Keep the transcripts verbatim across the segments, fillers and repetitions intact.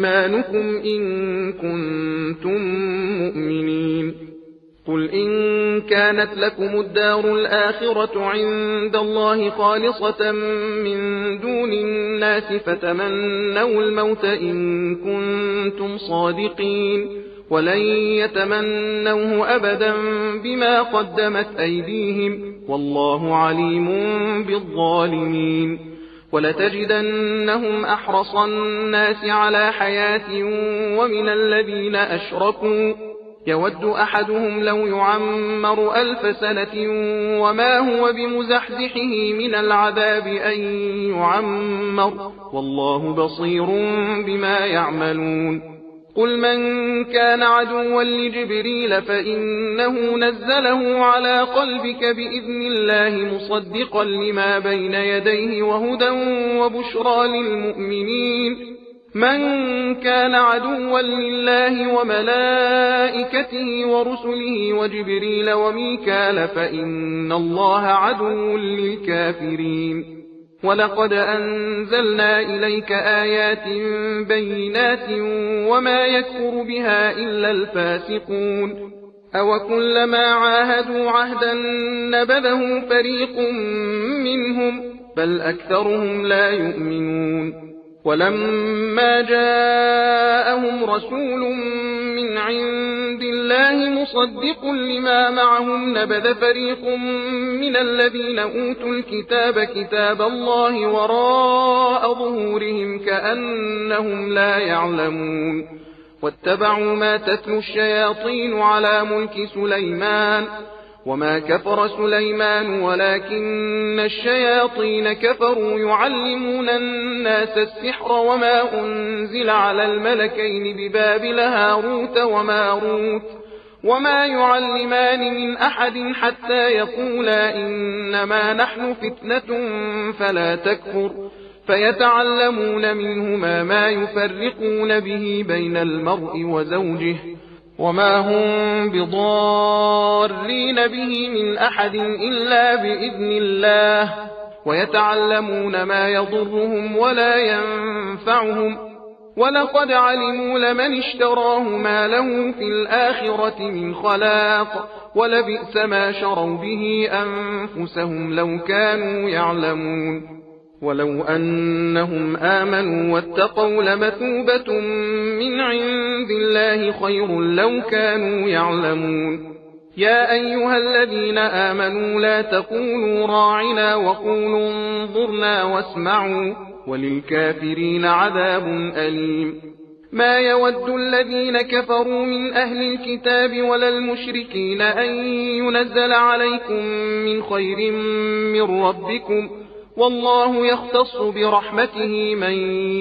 إيمانكم إن كنتم مؤمنين. قل إن كانت لكم الدار الآخرة عند الله خالصة من دون الناس فتمنوا الموت إن كنتم صادقين، ولن يتمنوه أبدا بما قدمت أيديهم، والله عليم بالظالمين. ولتجدنهم أحرص الناس على حياة ومن الذين أشركوا يود أحدهم لو يعمر ألف سنة وما هو بمزحزحه من العذاب أن يعمر، والله بصير بما يعملون. قل من كان عدوا لجبريل فإنه نزله على قلبك بإذن الله مصدقا لما بين يديه وهدى وبشرى للمؤمنين. من كان عدوا لله وملائكته ورسله وجبريل وميكال فإن الله عدو للكافرين. ولقد أنزلنا إليك آيات بينات وما يكفر بها إلا الفاسقون. أوكلما عاهدوا عهدا نبذه فريق منهم بل أكثرهم لا يؤمنون. ولما جاءهم رسول من عند الله مصدق لما معهم نبذ فريق من الذين أوتوا الكتاب كتاب الله وراء ظهورهم كأنهم لا يعلمون. واتبعوا ما تتلو الشياطين على ملك سليمان وما كفر سليمان ولكن الشياطين كفروا يعلمون الناس السحر وما أنزل على الملكين ببابل هاروت وماروت وما يعلمان من أحد حتى يقولا إنما نحن فتنة فلا تكفر، فيتعلمون منهما ما يفرقون به بين المرء وزوجه وما هم بضارين به من أحد إلا بإذن الله، ويتعلمون ما يضرهم ولا ينفعهم، ولقد علموا لمن اشتراه ما له في الآخرة من خلاق، ولبئس ما شروا به أنفسهم لو كانوا يعلمون. ولو أنهم آمنوا واتقوا لمثوبة من عند الله خير لو كانوا يعلمون. يا أيها الذين آمنوا لا تقولوا راعنا وقولوا انظرنا واسمعوا وللكافرين عذاب أليم. ما يود الذين كفروا من أهل الكتاب ولا المشركين أن ينزل عليكم من خير من ربكم، والله يختص برحمته من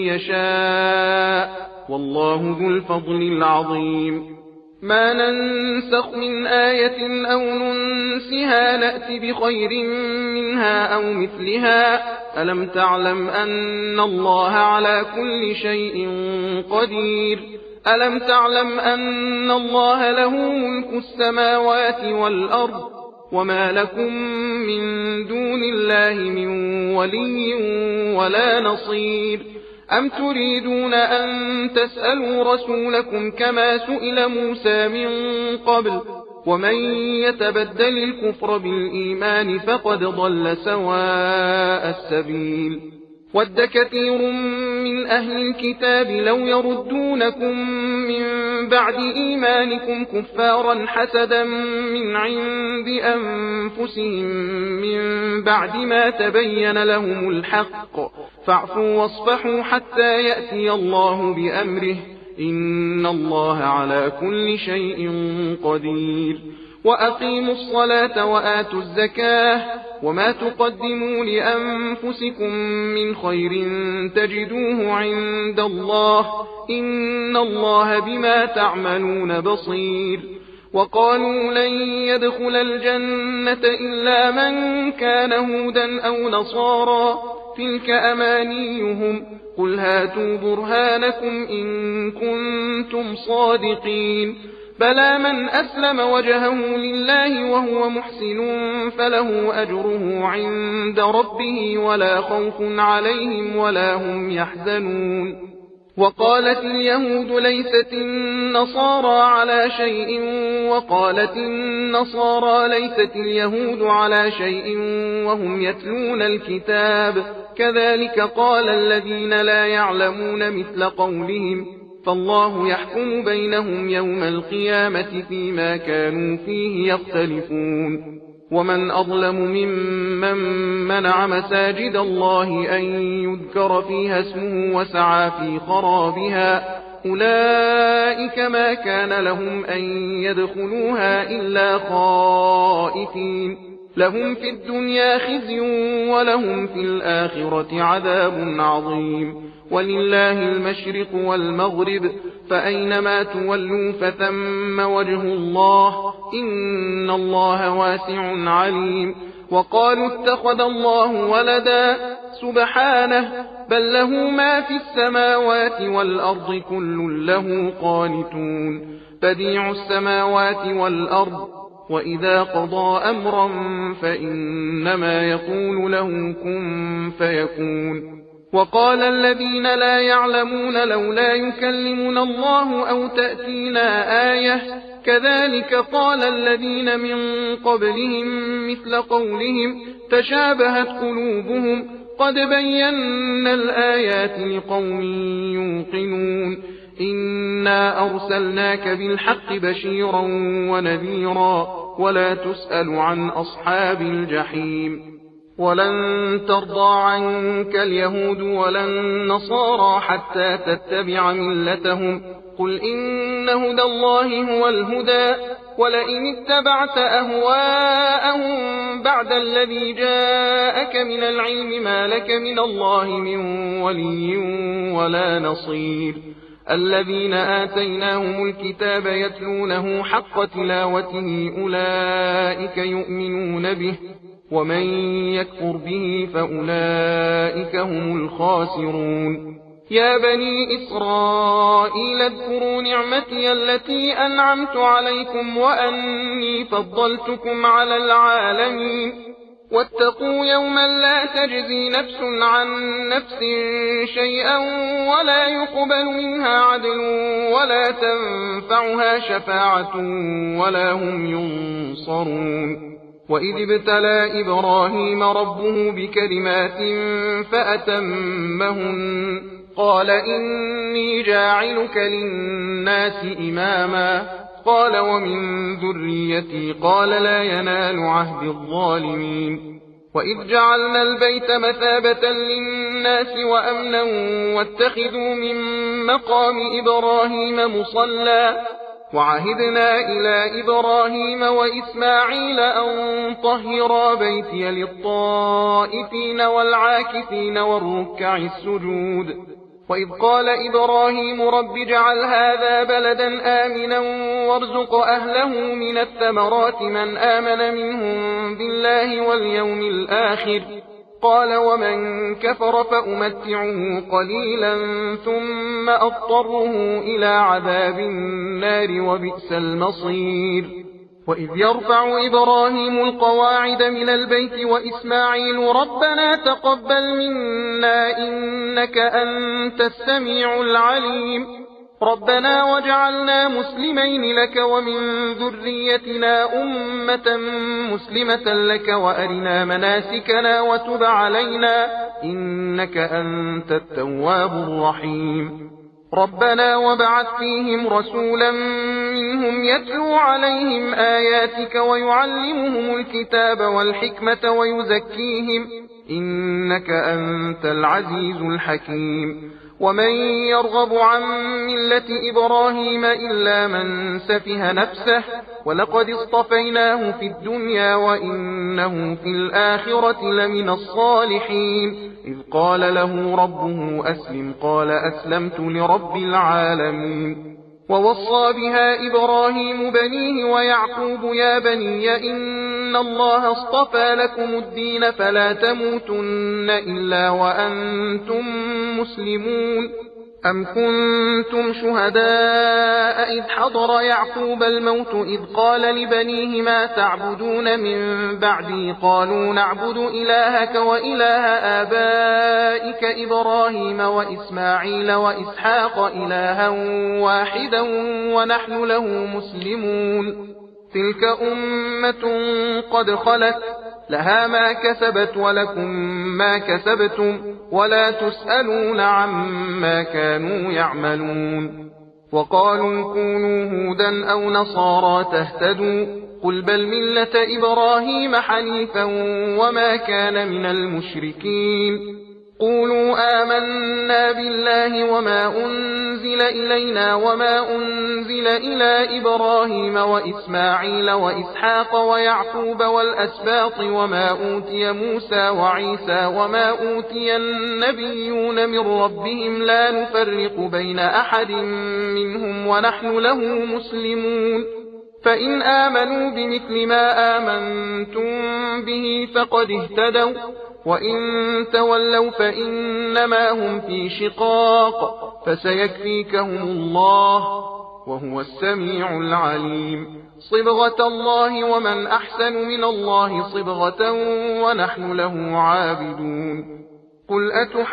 يشاء، والله ذو الفضل العظيم. ما ننسخ من آية أو ننسها نأت بخير منها أو مثلها، ألم تعلم أن الله على كل شيء قدير؟ ألم تعلم أن الله له ملك السماوات والأرض وما لكم من دون الله من ولي ولا نصير؟ أم تريدون أن تسألوا رسولكم كما سئل موسى من قبل؟ ومن يتبدل الكفر بالإيمان فقد ضل سواء السبيل. ود كثير من أهل الكتاب لو يردونكم من بعد إيمانكم كفارا حسدا من عند أنفسهم من بعد ما تبين لهم الحق، فاعفوا واصفحوا حتى يأتي الله بأمره، إن الله على كل شيء قدير. وأقيموا الصلاة وآتوا الزكاة وما تقدموا لأنفسكم من خير تجدوه عند الله، إن الله بما تعملون بصير. وقالوا لن يدخل الجنة إلا من كان هودا أو نصارى، تلك أمانيهم، قل هاتوا برهانكم إن كنتم صادقين. بلى من أسلم وجهه لله وهو محسن فله أجره عند ربه ولا خوف عليهم ولا هم يحزنون. وقالت اليهود ليست النصارى على شيء وقالت النصارى ليست اليهود على شيء وهم يتلون الكتاب كذلك قال الذين لا يعلمون مثل قولهم فالله يحكم بينهم يوم القيامة فيما كانوا فيه يختلفون ومن أظلم ممن منع مساجد الله أن يذكر فيها اسمه وسعى في خرابها أولئك ما كان لهم أن يدخلوها إلا خائفين لهم في الدنيا خزي ولهم في الآخرة عذاب عظيم ولله المشرق والمغرب فأينما تولوا فثم وجه الله إن الله واسع عليم وقالوا اتخذ الله ولدا سبحانه بل له ما في السماوات والأرض كل له قانتون بديع السماوات والأرض وإذا قضى أمرا فإنما يقول له كن فيكون وقال الذين لا يعلمون لولا يكلمنا الله أو تأتينا آية كذلك قال الذين من قبلهم مثل قولهم تشابهت قلوبهم قد بينا الآيات لقوم يوقنون إنا أرسلناك بالحق بشيرا ونذيرا ولا تسأل عن أصحاب الجحيم ولن ترضى عنك اليهود ولا النصارى حتى تتبع ملتهم قل إن هدى الله هو الهدى ولئن اتبعت أهواءهم بعد الذي جاءك من العلم ما لك من الله من ولي ولا نصير الذين آتيناهم الكتاب يتلونه حق تلاوته أولئك يؤمنون به ومن يكفر به فأولئك هم الخاسرون يا بني إسرائيل اذكروا نعمتي التي أنعمت عليكم وأني فضلتكم على العالمين واتقوا يوما لا تجزي نفس عن نفس شيئا ولا يقبل منها عدل ولا تنفعها شفاعة ولا هم ينصرون وإذ ابتلى إبراهيم ربه بكلمات فأتمهن قال إني جاعلك للناس إماما قال ومن ذريتي قال لا ينال عهد الظالمين وإذ جعلنا البيت مثابة للناس وأمنا واتخذوا من مقام إبراهيم مصلى وعهدنا إلى إبراهيم وإسماعيل أن طهرا بيتي للطائفين والعاكفين والركع السجود وإذ قال إبراهيم رب اجعل هذا بلدا آمنا وارزق أهله من الثمرات من آمن منهم بالله واليوم الآخر قال ومن كفر فأمتعه قليلا ثم أضطره إلى عذاب النار وبئس المصير وإذ يرفع إبراهيم القواعد من البيت وإسماعيل ربنا تقبل منا إنك أنت السميع العليم ربنا واجعلنا مسلمين لك ومن ذريتنا أمة مسلمة لك وأرنا مناسكنا وتب علينا إنك أنت التواب الرحيم ربنا وابعث فيهم رسولا منهم يتلو عليهم آياتك ويعلمهم الكتاب والحكمة ويزكيهم إنك أنت العزيز الحكيم ومن يرغب عن ملة إبراهيم إلا من سفه نفسه ولقد اصطفيناه في الدنيا وإنه في الآخرة لمن الصالحين إذ قال له ربه أسلم قال أسلمت لرب العالمين ووصى بها إبراهيم بنيه ويعقوب يا بني إن الله اصطفى لكم الدين فلا تموتن إلا وأنتم مسلمون أم كنتم شهداء إذ حضر يعقوب الموت إذ قال لبنيه ما تعبدون من بعدي قالوا نعبد إلهك وإله آبائك إبراهيم وإسماعيل وإسحاق إلها واحدا ونحن له مسلمون تلك أمة قد خلت لها ما كسبت ولكم ما كسبتم ولا تسألون عما كانوا يعملون وقالوا كونوا هودا أو نصارى تهتدوا قل بل ملة إبراهيم حنيفا وما كان من المشركين قولوا آمنا بالله وما أنزل إلينا وما أنزل إلى إبراهيم وإسماعيل وإسحاق ويعقوب والأسباط وما أوتي موسى وعيسى وما أوتي النبيون من ربهم لا نفرق بين أحد منهم ونحن له مسلمون فإن آمنوا بمثل ما آمنتم به فقد اهتدوا وإن تولوا فإنما هم في شقاق فسيكفيكهم الله وهو السميع العليم صبغة الله ومن أحسن من الله صبغة ونحن له عابدون قل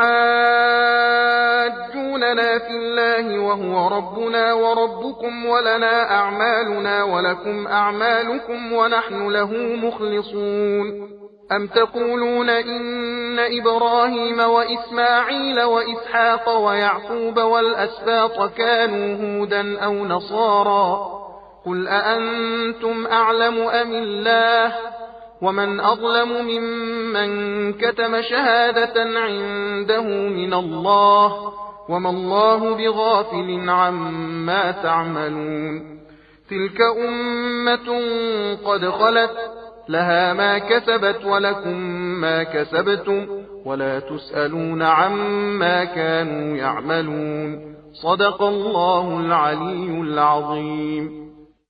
أتحاجوننا في الله وهو ربنا وربكم ولنا أعمالنا ولكم أعمالكم ونحن له مخلصون أم تقولون إن إبراهيم وإسماعيل وإسحاق ويعقوب والأسباط كانوا هودا أو نصارى قل أأنتم أعلم أم الله ومن أظلم ممن كتم شهادة عنده من الله وما الله بغافل عما تعملون تلك أمة قد خلت لها ما كسبت ولكم ما كسبتم ولا تسألون عما كانوا يعملون صدق الله العلي العظيم.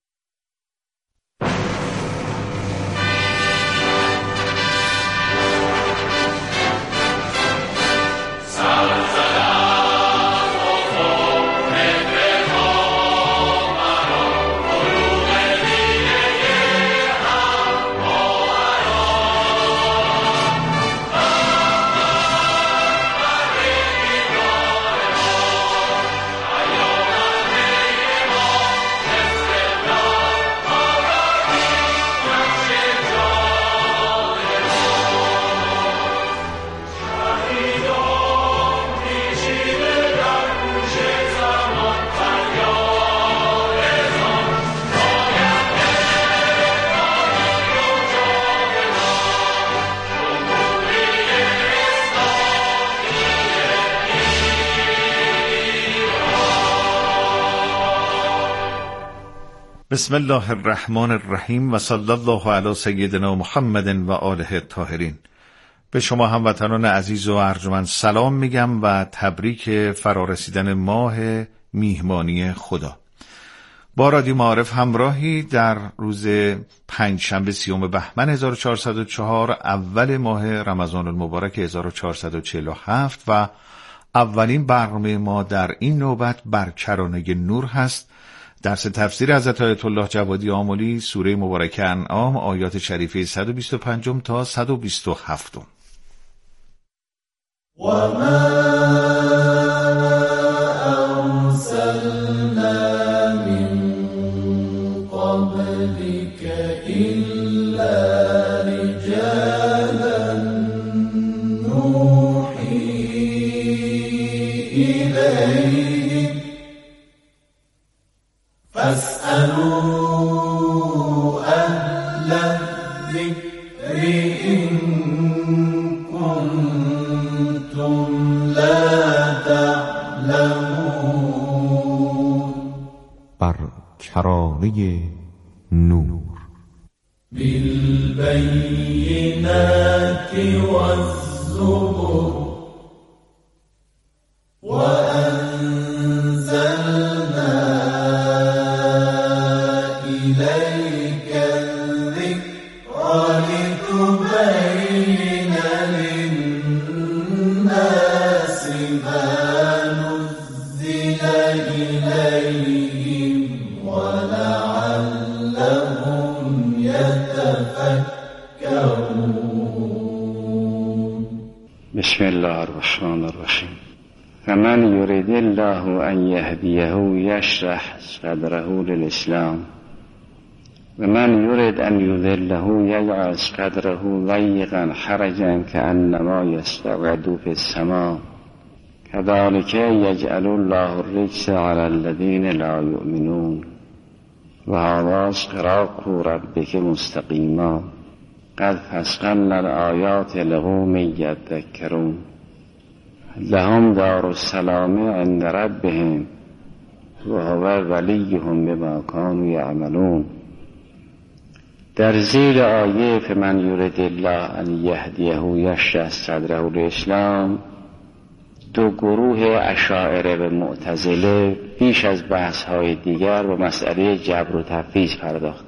بسم الله الرحمن الرحیم و صلی الله علی سیدنا محمد و آله الطاهرین. به شما هموطنان عزیز و ارجمند سلام میگم و تبریک فرارسیدن ماه میهمانی خدا. با رادیو معارف همراهی در روز پنجشنبه سیوم بهمن هزار و چهارصد و چهار اول ماه رمضان المبارک هزار و چهارصد و چهل و هفت و اولین برنامه ما در این نوبت بر کرانه نور هست. درس تفسیر حضرت آیت الله جوادی آملی سوره مبارکه انعام آیات شریفه صد و بیست و پنج تا صد و بیست و هفت. و ما ارسلنا من قبلك الا رجالا نوحی الیهم فاسألوا أهل الذكر إن كنتم لا تعلمون. بر کرانه نور بالبينات والزبر وأنزلنا إليك الذكر لتبين للناس ما نزل إليهم ولعلهم يتفكرون. بسم الله الرحمن الرحیم. فمن یرید الله ان یهدیه یشرح صدره للاسلام و من یرید ان یضله یجعل صدره ضیقا حرجا کانما یصعد فی السماء کذلک یجعل الله الرجس علی الذین لا یؤمنون و هذا صراط ربک مستقیما قد فصلنا الآیات لقوم یذکرون لهم دار السلام عند ربهم و هو ولیهم بما كانوا یعملون. در زیر آیه فمن یرید الله ان یهدیه یشرح صدره للاسلام دو گروه اشاعره و معتزله بیش از بحث‌های دیگر به مسئله جبر و تفویض پرداختند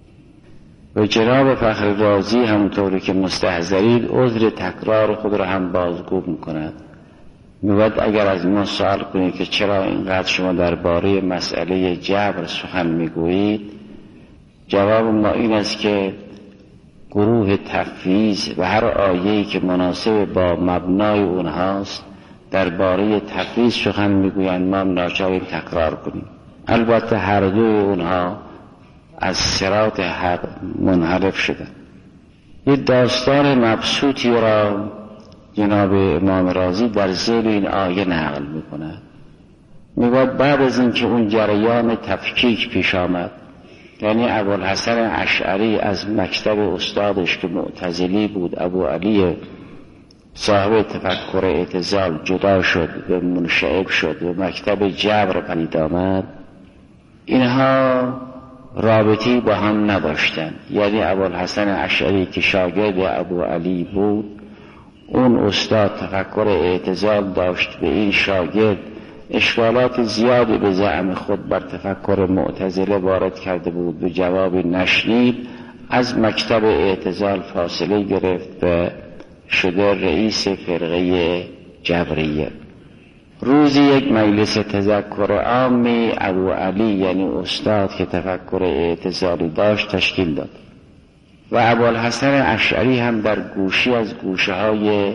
و جناب فخر رازی همونطوری که مستحضرید عذر تکرار خود را هم بازگو می‌کند. می‌گوید اگر از ما سوال کنید که چرا اینقدر شما درباره مسئله جبر سخن می‌گویید، جواب ما این است که گروه تفویض و هر آیه‌ای که مناسب با مبنای اونهاست درباره تفویض سخن می‌گویند، ما ناچاریم تکرار کنیم. البته هر دو اونها از صراط حق منحرف شدند. یه داستان مبسوطی را جناب امام رازی در زیر این آیه نقل می‌کند. می‌گوید بعد از اینکه اون جریان تفکیک پیش آمد، یعنی ابوالحسن اشعری از مکتب استادش که معتزلی بود، ابو علی صاحب تفکر اعتزال، جدا شد و منشعب شد و مکتب جبر پدید آمد، اینها رابطی با هم نداشتند. یعنی ابوالحسن اشعری که شاگرد ابو علی بود، اون استاد تفکر اعتزال داشت، به این شاگرد اشکالات زیادی به زعم خود بر تفکر معتزله وارد کرده بود و جوابی نشنید، از مکتب اعتزال فاصله گرفت و شده رئیس فرقه جبریه. روزی یک مجلس تذکر عامی ابو علی یعنی استاد که تفکر اعتزالی داشت تشکیل داد و ابوالحسن اشعری هم در گوشی از گوشه های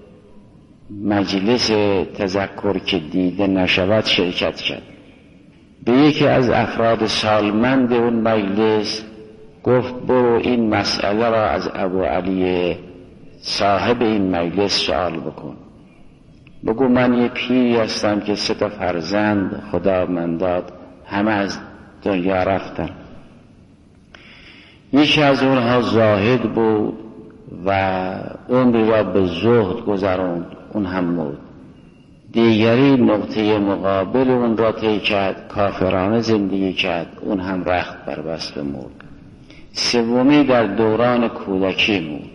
مجلس تذکر که دیده نشود شرکت کرد. به یکی از افراد سالمند اون مجلس گفت برو این مسئله را از ابو علی صاحب این مجلس سوال بکن. بگو من یه پیری هستم که سه تا فرزند خدا من داد، همه از دنیا رفتن. یکی از اونها زاهد بود و عمری را به زهد گذراند، اون هم مرد. دیگری نقطه مقابل اون را طی کرد، کافرانه زندگی کرد، اون هم رخت بربست و مرد. سومی در دوران کودکی مرد.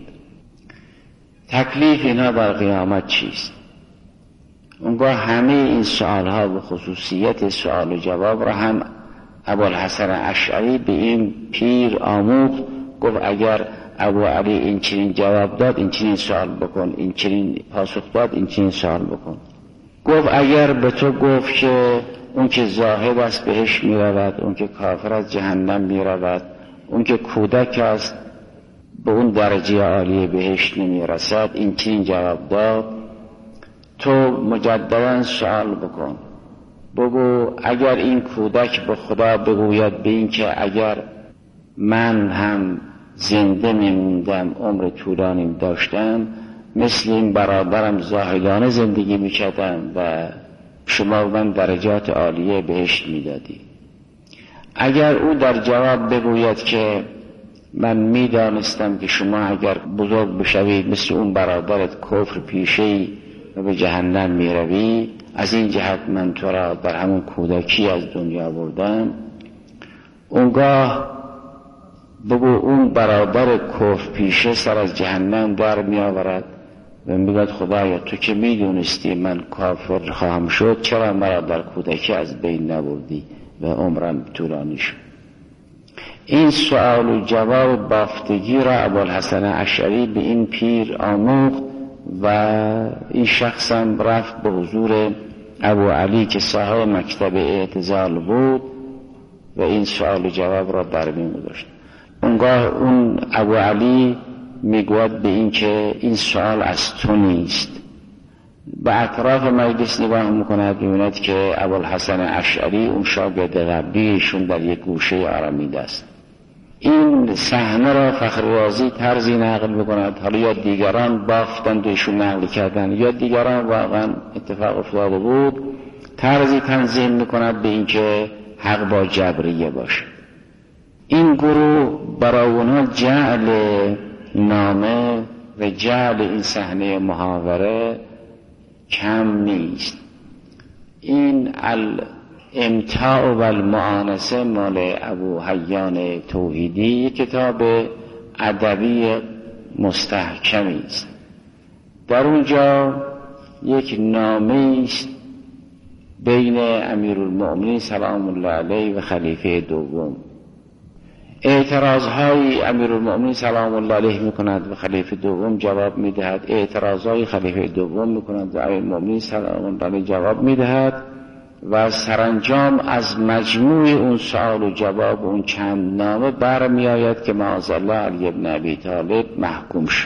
تکلیف اینا در قیامت چیست؟ اونگاه همه این سوالها و خصوصیت سوال و جواب را هم ابوالحسن اشعری به این پیر آموخت. گفت اگر ابو علی این چنین جواب داد این چنین سوال بکن، این چنین پاسخ داد این چنین سوال بکن. گفت اگر به تو گفت که اون که زاهد است بهش می رود، اون که کافر از جهنم می رود، اون که کودک است به اون درجه عالی بهش نمی رسد، این چنین جواب داد، تو مجددا سوال بکن. بگو اگر این کودک به خدا بگوید به این که اگر من هم زنده میموندم عمر طولانی داشتم مثل این برادرم زاهدانه زندگی میکردم و شما من درجات عالیه بهشت میدادی. اگر او در جواب بگوید که من میدانستم که شما اگر بزرگ بشوید مثل اون برادرت کفر پیشه‌ای و به جهنم میروی، از این جهت من تو را در همون کودکی از دنیا بردم، اونگاه بگو اون برادر کفر پیشه سر از جهنم در می آورد و میگوید خدایا تو که میدونستی من کافر خواهم شد چرا مرا در کودکی از بین نبردی و عمرم طولانی شد. این سوال و جواب بافتگی را ابوالحسن اشعری به این پیر آموخت و این شخصم رفت به حضور ابو علی که صاحب مکتب اعتزال بود و این سوال و جواب را برمی گذاشت. اونگاه اون ابو علی میگوید به این که این سوال از تو نیست. به اطراف مجلس نگاه میکند، میبیند که ابوالحسن اشعری اون شاگرد قبلیشون در یک گوشه آرامیده است. این صحنه را فخر رازی طرزی نقل میکند، حالا یا دیگران بافتند و ایشون نقل کردن یا دیگران واقعا اتفاق افتاده بود، طرزی تنظیم میکند به این که حق با جبریه باشه. این گروه برای اونها جعل نامه و جعل این صحنه محاوره کم نیست. این الامتاع و المعانسه مال ابو حیان توحیدی کتاب ادبی مستحکمی است. در اونجا یک نامه است بین امیرالمؤمنین سلام الله علیه و خلیفه دوم. اعتراضهای امیرالمؤمنین سلام الله علیه میکند و خلیفه دوم جواب میدهد، اعتراضهای خلیفه دوم میکند و امیرالمؤمنین سلام الله علیه جواب میدهد و سرانجام از مجموع اون سوال و جواب اون چند نامه برمی آید که معاذالله علی ابن ابی طالب محکوم شد.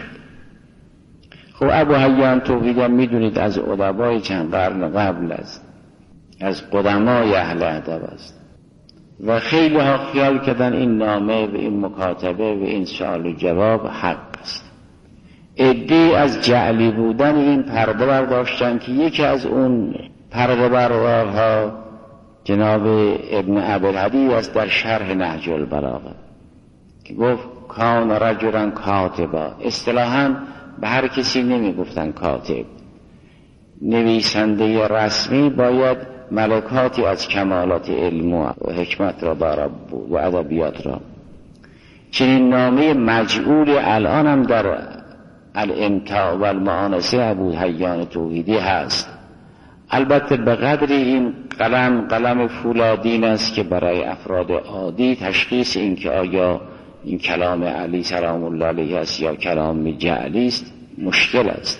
خب ابو حیان توحیدی میدونید از ادبای چند قرن قبل است، از قدمای اهل ادب است و خیلی ها خیال کردن این نامه و این مکاتبه و این سوال و جواب حق است. عده‌ای از جعلی بودن این پرده برداشتن که یکی از اون پرده بردارها جناب ابن عبدالهدی است در شرح نهج البلاغه که گفت کان رجلا کاتبا. اصطلاحاً به هر کسی نمی گفتن کاتب، نویسنده رسمی باید ملکاتی از کمالات علم و حکمت را دارد و ادبیات را. چنین نامه مجعول الان هم در الامتاع و المعانسه ابو حیان توحیدی هست. البته به قدر این قلم قلم فولادین است که برای افراد عادی تشخیص این که آیا این کلام علی سلام الله علیه است یا کلام جعلی است مشکل است.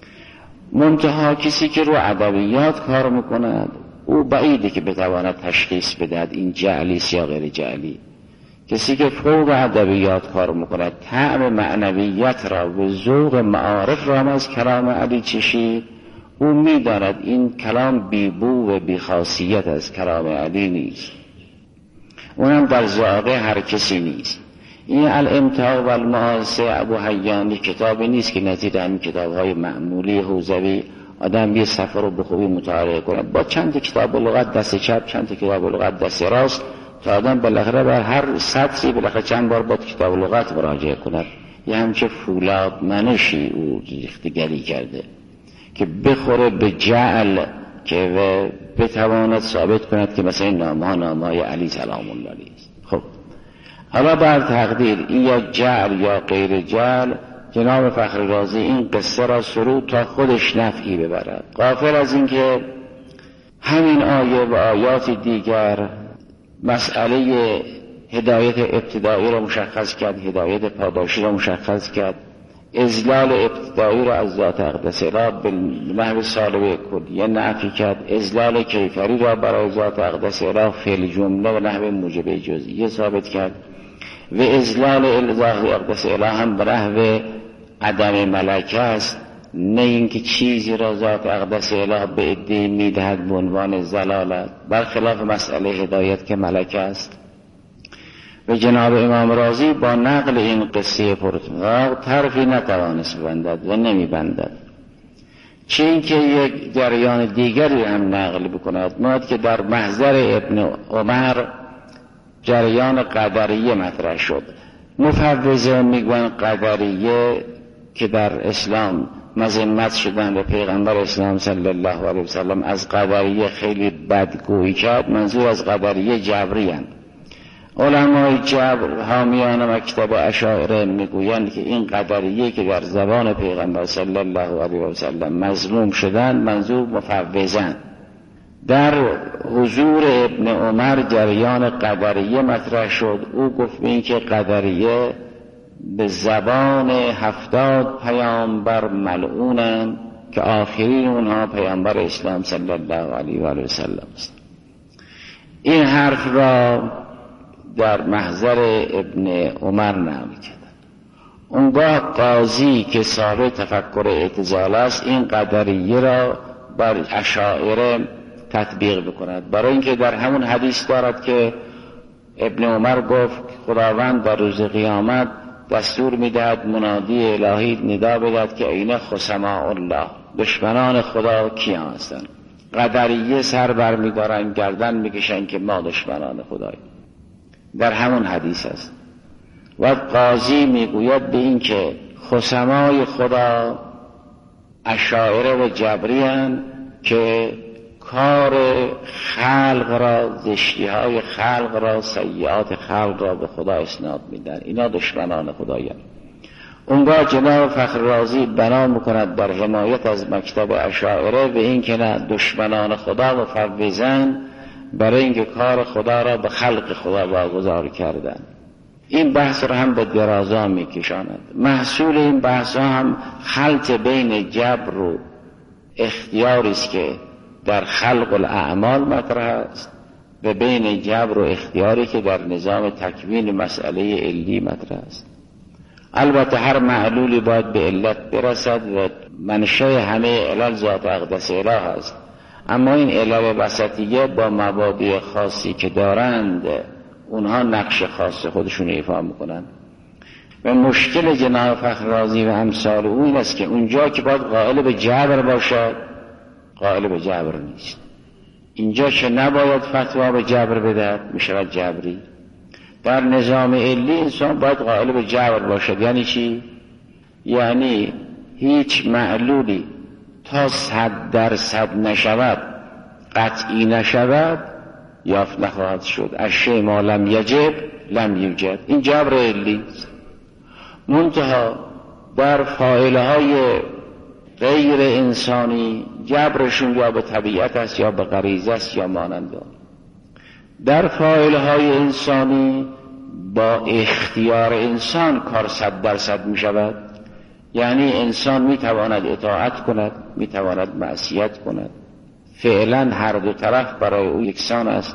منتها کسی که رو ادبیات کار میکند او بعیده که بتواند تشخیص بدهد این جعلی است یا غیر جعلی. کسی که فوق ادبیات کار میکند طعم معنویت را و ذوق معارف را از کلام علی چشید، او میداند این کلام بیبو و بیخاصیت از کلام علی نیست، اونم در ذائقه هر کسی نیست. این الامتاع و المعانسه ابو حیان کتابی نیست که نظیر همین کتاب‌های معمولی حوزوی آدم یه صفحه رو به خوبی مطالعه کنه با چند کتاب لغت دست چپ چند کتاب لغت دست راست تا آدم بالاخره بر هر سطری بالاخره چند بار با کتاب لغت مراجعه کنه. یه همچه فولاد منشی او ریختگری کرده که بخوره به جعل که بتواند ثابت کند که مثلا این نامه ها نامه های علی سلام الله علیه است. خب حالا بر تقدیر این یا جعل یا غیر جعل، جناب فخر رازی این قصه را سرود تا خودش نفعی ببرد، غافل از این که همین آیه و آیات دیگر مسئله هدایت ابتدایی را مشخص کرد، هدایت پاداشی را مشخص کرد، اذلال ابتدایی را از ذات اقدس را به نحو سالبه کلیه نفی کرد، اذلال کیفری را برای ذات اقدس را فعل جمله و نحو موجب جزئیه ثابت کرد و اذلال ذات اقدس را هم به نحو عدم ملکه است، نه اینکه چیزی را ذات اقدس اله به عده‌ای میدهد به عنوان زلالت، برخلاف مسئله هدایت که ملکه است. و جناب امام رازی با نقل این قصه پرتماغ طرفی نتوانست ببندد و نمیبندد، چه اینکه یک جریان دیگری هم نقل بکند، ماد که در محضر ابن عمر جریان قدریه مطرح شد. مفوضه میگوین قدریه که در اسلام مذمت شدن و پیغمبر اسلام صلی الله علیه وسلم از قدریه خیلی بدگویی کرد، منظور از قدریه جبری هستند. علمای جبر حامیان مکتب اشاعره میگویند که این قدریه که در زبان پیغمبر صلی الله علیه وسلم مظلوم شدن منظور مفوضن. در حضور ابن عمر جریان قدریه مطرح شد، او گفت این که قدریه به زبان هفتاد پیامبر ملعونند که آخرین اونها پیامبر اسلام صلی الله علیه و آله و سلم است. این حرف را در محضر ابن عمر نقل کردن. اونگاه قاضی که صاحب تفکر اعتزال است این قدریه را بر اشاعره تطبیق بکند، برای اینکه در همون حدیث دارد که ابن عمر گفت خداوند در روز قیامت دستور میدهد منادی الهی ندا بدهد که این خصماء الله، دشمنان خدا کیا هستند؟ قدریه سر بر میدارن، گردن میکشن که ما دشمنان خداییم. در همون حدیث است. و قاضی میگوید به این که خصمای خدا اشاعره و جبریان که کار خلق را، زشتی های خلق را، سیئات خلق را به خدا اسناد میدن، اینا دشمنان خدایند. اونگاه جناب فخر رازی بنا میکند در حمایت از مکتب اشاعره به این که نه، دشمنان خدا مفوضن برای اینکه کار خدا را به خلق خدا واگذار کردن. این بحث را هم به درازا میکشاند. محصول این بحث ها هم خلط بین جبر و اختیاری است که در خلق الاعمال مطرح است و بین جبر و اختیاری که در نظام تکوین مسئله علی مطرح است. البته هر معلولی باید به علت برسد و منشأ همه علل ذات اقدس اله است، اما این علل وسطیه با مبادئ خاصی که دارند اونها نقش خاص خودشون ایفا میکنن. و مشکل جناب فخر رازی و امثال او این است که اونجا که باید قائل به جبر باشد قائل به جبر نیست. اینجا که نباید فتوا به جبر بدهد میشود جبری. در نظام علی انسان باید قائل به جبر باشد. یعنی چی؟ یعنی هیچ معلولی تا صد درصد نشود، قطعی نشود، یافت نخواهد شد. اشیاء ما لم یجب لم یوجد. این جبر علی است. منتها در فاعله های غیر انسانی جبرشون یا به طبیعت است یا به غریزه است یا مانند آن. در فاعله های انسانی با اختیار انسان کار صد درصد می شود. یعنی انسان می تواند اطاعت کند، می تواند معصیت کند. فعلا هر دو طرف برای او یکسان است،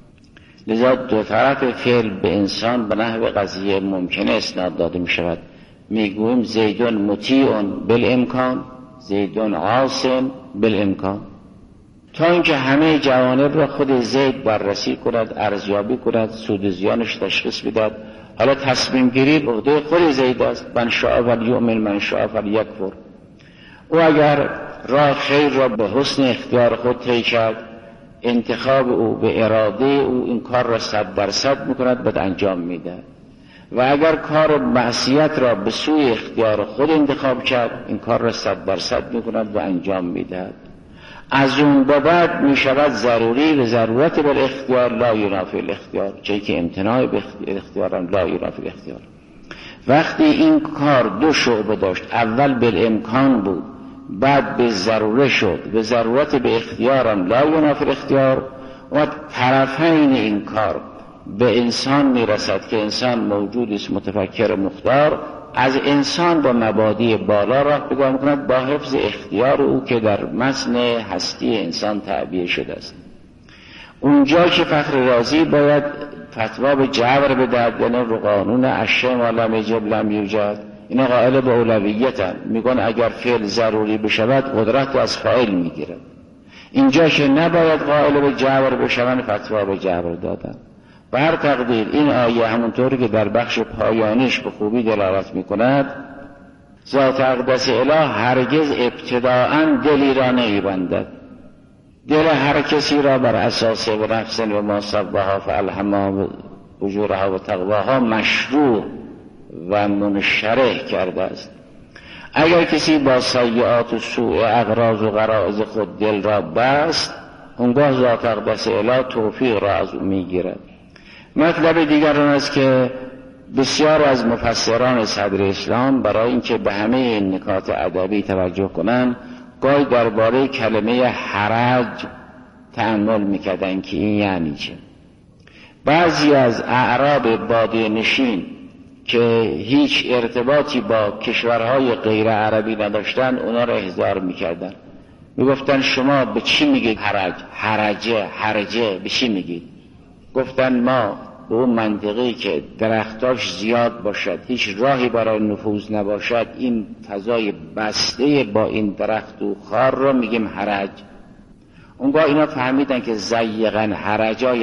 لذا دو طرف فعل به انسان به نحو قضیه ممکنه اسناد داده می شود. می گوییم زیدون مطیعون بالامکان، زیدون عاصن بالامکان، تا اینکه همه جوانب را خود زید بررسی کند، ارزیابی کند، سود زیانش تشخیص بدهد. حالا تصمیم گیری به عهده خود زید است. من شاء فلیؤمن من شاء فلیکفر. او اگر راه خیر را به حسن اختیار خود طی کرد، انتخاب او به اراده او این کار را صد درصد میکند، بعد انجام میده. و اگر کار معصیت را به سوی اختیار خود انتخاب کرد، این کار را صد درصد میکند و انجام میدهد. از اون به بعد میشود ضروری و ضرورت بر اختیار لا ینافی الاختیار، چه که امتناع به اختیار لا ینافی الاختیار. وقتی این کار دو شعبه داشت، اول بالامکان بود، بعد به ضروره شد، به ضرورت به اختیارم لا ینافی الاختیار، و طرفین این کار به انسان میرسد که انسان موجودی است متفکر مختار، از انسان با مبادی بالا راه پیدا میکند با حفظ اختیار او که در متن هستی انسان تعبیه شده است. اونجا که فخر رازی باید فتوا به جبر بدهد، یعنی رو قانون اشیاء ما لم یجب لم یوجد، اینا قائل به اولویتن، میگن اگر فعل ضروری بشود قدرت رو از فاعل میگیرد. اینجا که نباید قائل به جبر بشوند فتوا به جبر دادن. به هر تقدیر این آیه همونطوری که در بخش پایانیش به خوبی دلالت میکند، ذات اقدس اله هرگز ابتداءً دلی را نمیبندد. دل هر کسی را بر اساس و نفس و ما صبها فالهمها فجورها و تقواها مشروع و منشرح کرده است. اگر کسی با سیئات و سوء اغراض و غرائز خود دل را بست، اونگاه ذات اقدس اله توفیق را از او میگیرد. مطلب دیگر آن است که بسیار از مفسران صدر اسلام برای اینکه به همه این نکات ادبی توجه کنند، گاهی درباره کلمه حرج تأمل میکردن که این یعنی چه. بعضی از اعراب بادیه نشین که هیچ ارتباطی با کشورهای غیر عربی نداشتن اونا رو احضار میکردن. میگفتن شما به چی میگید حرج؟ حرجه حرجه به چی میگید؟ گفتن ما به اون منطقه‌ای که درختاش زیاد باشد، هیچ راهی برای نفوذ نباشد، این فضای بسته با این درخت و خار رو میگیم حرج. اونگاه اینا فهمیدن که ضیقاً حرجای